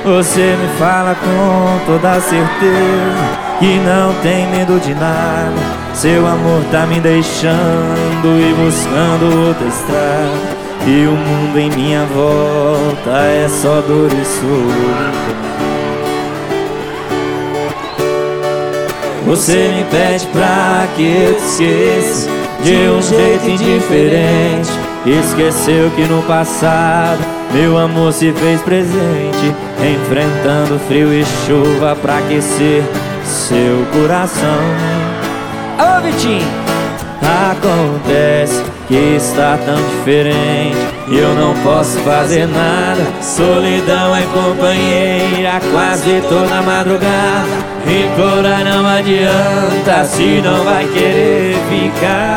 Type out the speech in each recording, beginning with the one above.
Você me fala com toda certeza que não tem medo de nada. Seu amor tá me deixando e buscando outra estrada. E o mundo em minha volta é só dor e solidão. Você me pede pra que eu te esqueça de um jeito indiferente. Esqueceu que no passado meu amor se fez presente, enfrentando frio e chuva pra aquecer seu coração. Ô Vitinho! Acontece que está tão diferente e eu não posso fazer nada. Solidão é companheira quase toda madrugada. Implorar não adianta se não vai querer ficar.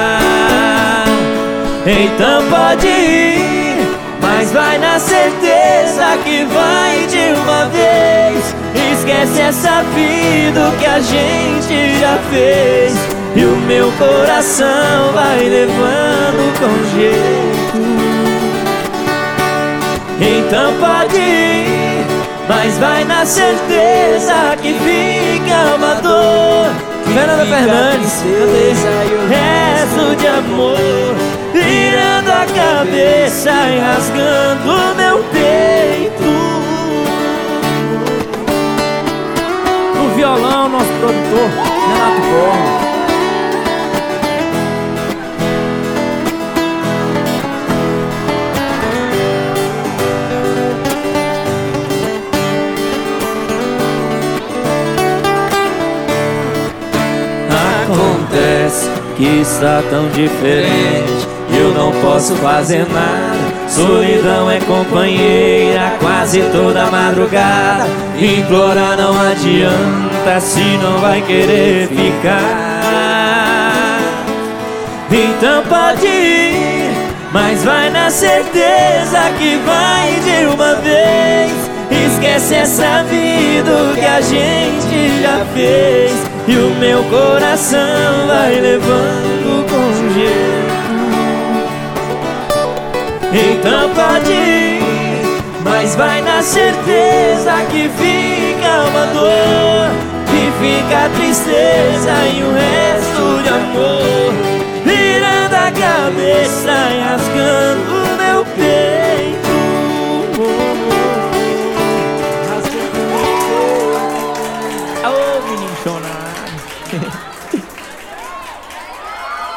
Então pode ir, mas vai na certeza que vai de uma vez. Esquece essa vida que a gente já fez. E o meu coração vai levando com jeito. Então pode ir, mas vai na certeza que fica uma dor. Fernanda Fernandes, resto de amor, virando a cabeça e rasgando meu peito. No violão, nosso produtor Renato Borges. Acontece que está tão diferente, eu não posso fazer nada. Solidão é companheira quase toda madrugada. Implorar não adianta se não vai querer ficar. Então pode ir, mas vai na certeza que vai de uma vez. Esquece essa vida que a gente já fez. E o meu coração vai levando com jeito. Então pode ir, mas vai na certeza que fica uma dor, que fica a tristeza e o resto de amor, virando a cabeça e rasgando meu peito. Ô menino chonado.